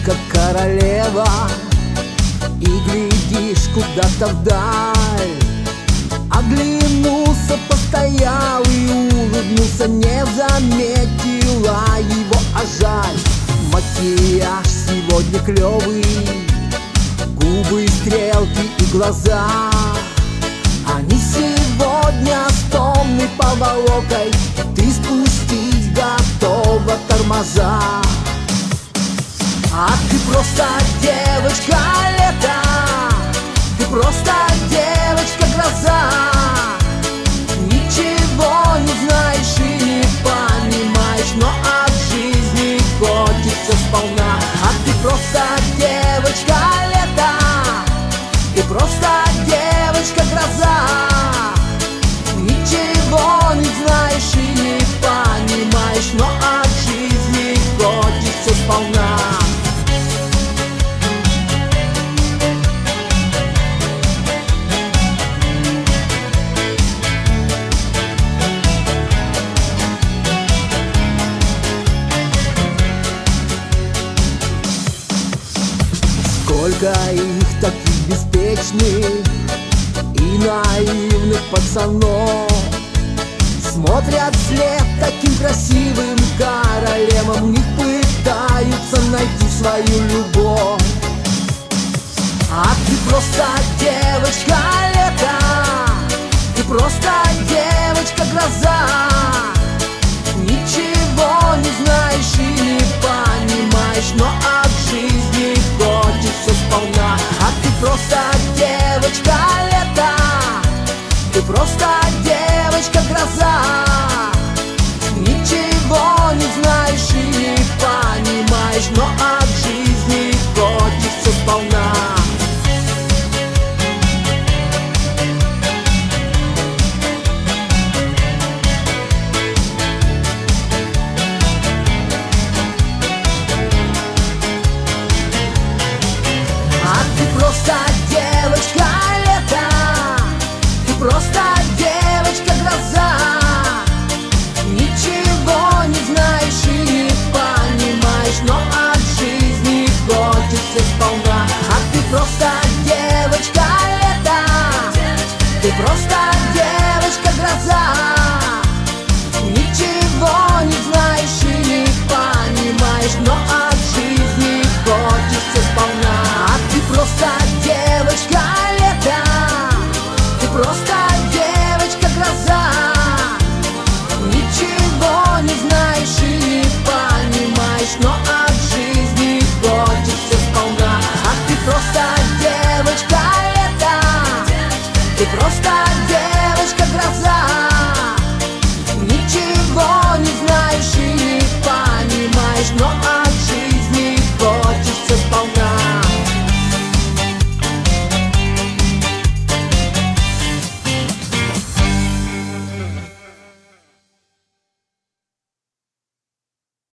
как королева, и глядишь куда-то вдаль. Оглянулся, постоял и улыбнулся, не заметила его, а жаль. Макияж сегодня клёвый, губы, стрелки и глаза, они сегодня с томной поволокой, ты спустить готова тормоза. А ты просто девочка лета, ты просто девочка гроза. Ничего не знаешь и не понимаешь, но от жизни хочется сполна. А ты просто девочка лета, ты просто девочка гроза. Ничего не знаешь и не понимаешь, но от жизни хочется сполна. Сколько их таких беспечных и наивных пацанов смотрят вслед таким красивым